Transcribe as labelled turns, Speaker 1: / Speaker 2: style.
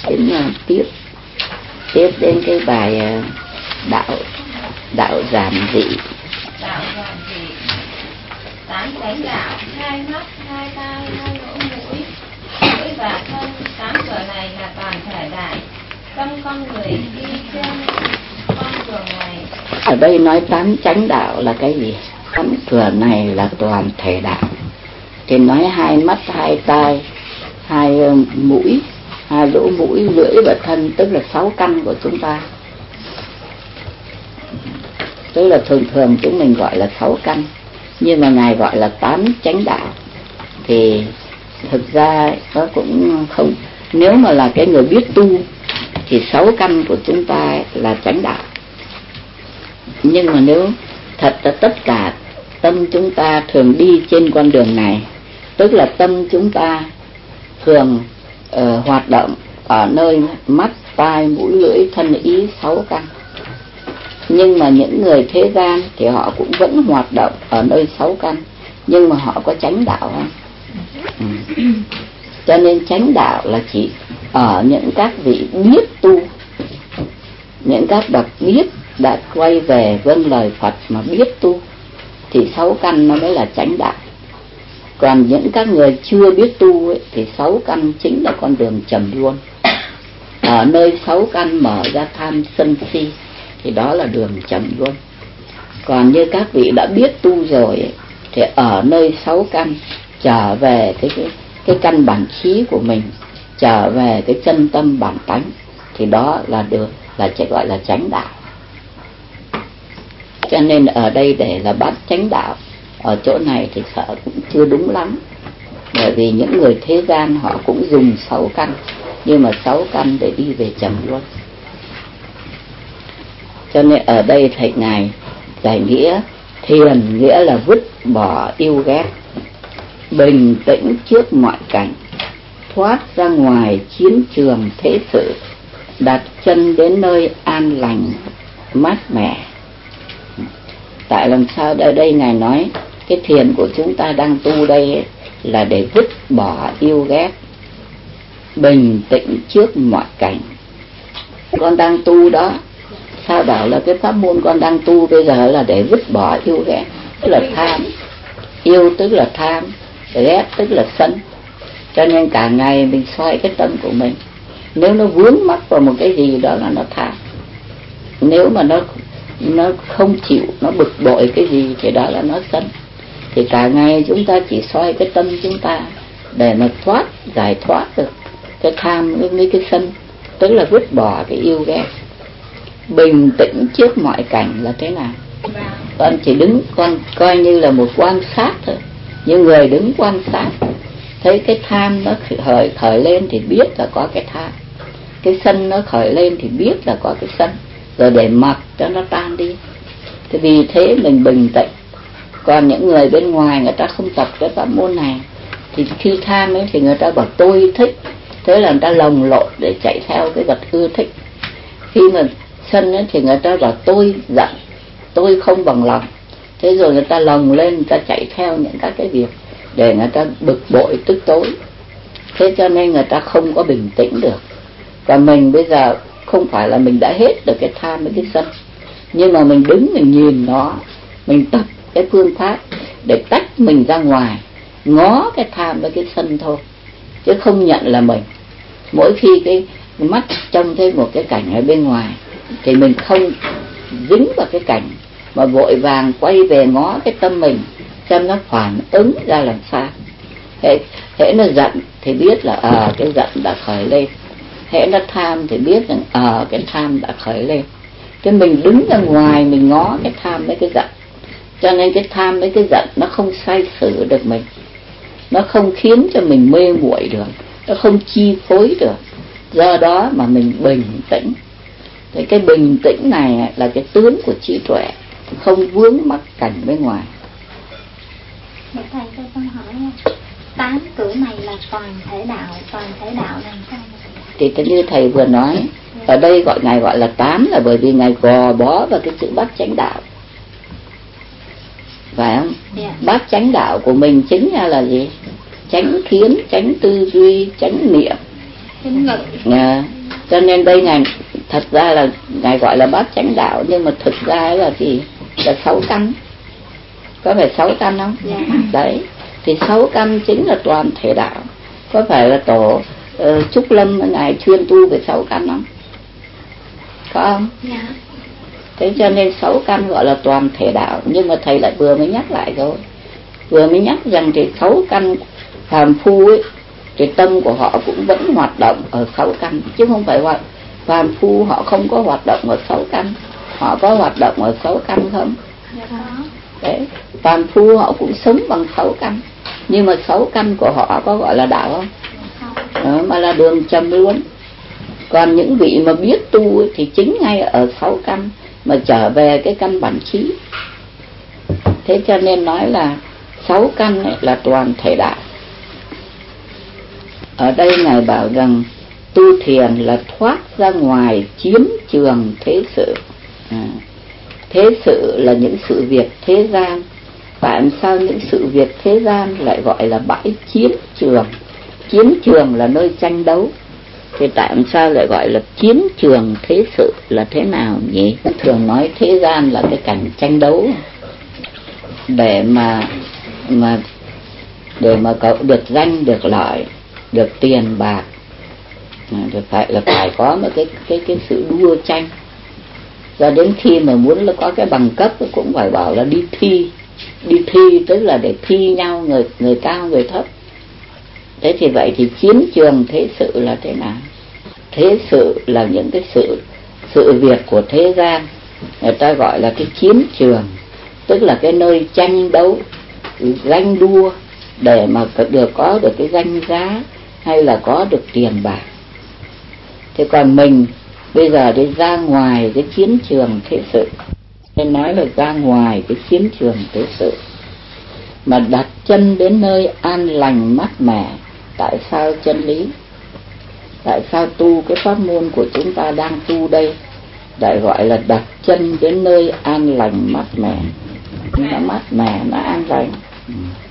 Speaker 1: Tiếp đến cái bài đạo giản dị.
Speaker 2: Đạo giản dị. 8 chánh đạo: 2 mắt, 2 tai, 2 lỗ mũi, lưỡi và thân. 8 cửa này là toàn thể đại. Tâm con người đi trên con đường này.
Speaker 1: Ở đây nói 8 chánh đạo là cái gì? 8 cửa này là toàn thể đạo. Thì nói 2 mắt, 2 tai, 2 mũi, 2 lỗ mũi, lưỡi và thân, tức là 6 căn của chúng ta. Tức là thường chúng mình gọi là 6 căn, nhưng mà Ngài gọi là 8 chánh đạo. Thì thực ra nó cũng không, nếu mà là cái người biết tu thì 6 căn của chúng ta là chánh đạo. Nhưng mà nếu thật là tất cả tâm chúng ta thường đi trên con đường này, tức là tâm chúng ta thường hoạt động ở nơi mắt, tai, mũi, lưỡi, thân, ý, 6 căn. Nhưng mà những người thế gian thì họ cũng vẫn hoạt động ở nơi 6 căn, nhưng mà họ có chánh đạo không? Cho nên chánh đạo là chỉ ở những các vị biết tu, những các bậc biết đã quay về vâng lời Phật mà biết tu, thì 6 căn nó mới là chánh đạo. Còn những các người chưa biết tu ấy, thì 6 căn chính là con đường trầm luân. Ở nơi 6 căn mở ra tham sân si thì đó là đường trầm luân. Còn như các vị đã biết tu rồi ấy, thì ở nơi 6 căn trở về cái căn bản khí của mình, trở về cái chân tâm bản tánh, thì đó là được, là chỉ gọi là chánh đạo. Cho nên ở đây để là bắt chánh đạo ở chỗ này thì sợ cũng chưa đúng lắm. Bởi vì những người thế gian họ cũng dùng 6 căn, nhưng mà 6 căn để đi về trầm luân. Cho nên ở đây thầy Ngài giải nghĩa thiền nghĩa là vứt bỏ yêu ghét, bình tĩnh trước mọi cảnh, thoát ra ngoài chiến trường thế sự, đặt chân đến nơi an lành mát mẻ. Tại làm sao ở đây Ngài nói cái thiền của chúng ta đang tu đây ấy, là để vứt bỏ yêu ghét, bình tĩnh trước mọi cảnh. Con đang tu đó, sao bảo là cái pháp môn con đang tu bây giờ là để vứt bỏ yêu ghét, tức là tham. Yêu tức là tham, ghét tức là sân. Cho nên cả ngày mình soi cái tâm của mình, nếu nó vướng mắc vào một cái gì đó là nó tham. Nếu mà nó không chịu, nó bực bội cái gì thì đó là nó sân. Thì cả ngày chúng ta chỉ soi cái tâm chúng ta để mà giải thoát được cái tham với cái sân, tức là vứt bỏ cái yêu ghét. Bình tĩnh trước mọi cảnh là thế nào? Con chỉ đứng, con coi như là một quan sát thôi, như người đứng quan sát, thấy cái tham nó khởi lên thì biết là có cái tham, cái sân nó khởi lên thì biết là có cái sân, rồi để mặc cho nó tan đi. Thì vì thế mình bình tĩnh. Còn những người bên ngoài người ta không tập cái pháp môn này, thì khi tham ấy thì người ta bảo tôi thích, thế là người ta lồng lộn để chạy theo cái vật ưa thích. Khi mà sân ấy thì người ta bảo tôi giận, tôi không bằng lòng, thế rồi người ta lồng lên, người ta chạy theo những các cái việc để người ta bực bội tức tối. Thế cho nên người ta không có bình tĩnh được. Còn mình bây giờ không phải là mình đã hết được cái tham với cái sân, nhưng mà mình đứng mình nhìn nó, mình tập cái phương pháp để tách mình ra ngoài, ngó cái tham với cái sân thôi, chứ không nhận là mình. Mỗi khi cái mắt trông thấy một cái cảnh ở bên ngoài thì mình không dính vào cái cảnh, mà vội vàng quay về ngó cái tâm mình xem nó phản ứng ra làm sao. Hễ nó giận thì biết là cái giận đã khởi lên, hễ nó tham thì biết rằng cái tham đã khởi lên. Cái mình đứng ra ngoài mình ngó cái tham với cái giận, cho nên cái tham với cái giận nó không sai sử được mình, nó không khiến cho mình mê muội được, nó không chi phối được. Do đó mà mình bình tĩnh. Thì cái bình tĩnh này là cái tướng của trí tuệ, không vướng mắc cảnh bên ngoài.
Speaker 3: Thầy cho con hỏi 8 cửa này là toàn thể đạo làm sao?
Speaker 1: Thì như thầy vừa nói, ở đây Ngài gọi là 8 là bởi vì Ngài gò bó vào cái chữ bát chánh đạo, phải không? Bát chánh đạo của mình chính là gì? Chánh kiến, chánh tư duy, chánh niệm,
Speaker 3: Kinh ngự.
Speaker 1: Cho nên đây ngài thật ra là ngài gọi là bát chánh đạo, nhưng mà thực ra là gì? Là 6 căn. Có phải 6 căn không? Đấy, thì 6 căn chính là toàn thể đạo. Có phải là tổ Trúc Lâm ngài chuyên tu về 6 căn không? Có không? Thế cho nên 6 căn gọi là toàn thể đạo. Nhưng mà thầy lại vừa mới nhắc lại thôi, vừa mới nhắc rằng thì 6 căn phàm phu ấy, thì tâm của họ cũng vẫn hoạt động ở 6 căn, chứ không phải phàm phu họ không có hoạt động ở 6 căn. Họ có hoạt động ở 6 căn không? Đấy, phàm phu họ cũng sống bằng 6 căn, nhưng mà 6 căn của họ có gọi là đạo không? Mà là đường trầm luôn. Còn những vị mà biết tu ấy, thì chính ngay ở 6 căn mà trở về cái căn bản trí. Thế cho nên nói là 6 căn ấy là toàn thể đạo. Ở đây ngài bảo rằng tu thiền là thoát ra ngoài chiến trường thế sự. Thế sự là những sự việc thế gian. Tại sao những sự việc thế gian lại gọi là bãi chiến trường? Chiến trường là nơi tranh đấu, thì tại sao lại gọi là chiến trường thế sự là thế nào nhỉ? Thường nói thế gian là cái cảnh tranh đấu để mà cậu được danh, được lợi, được tiền bạc, phải có một cái sự đua tranh. Cho đến khi mà muốn là có cái bằng cấp cũng phải bảo là đi thi tức là để thi nhau, người cao người thấp. Thế thì vậy thì chiến trường thế sự là thế nào? Thế sự là những cái sự việc của thế gian, người ta gọi là cái chiến trường, tức là cái nơi tranh đấu, ganh đua để mà có được cái danh giá hay là có được tiền bạc. Thế còn mình bây giờ đi ra ngoài cái chiến trường thế sự, nên nói là ra ngoài cái chiến trường thế sự mà đặt chân đến nơi an lành mát mẻ. Tại sao chân lý? Tại sao tu cái pháp môn của chúng ta đang tu đây lại gọi là đặt chân đến nơi an lành mát mẻ? Nó mát mẻ, nó an lành.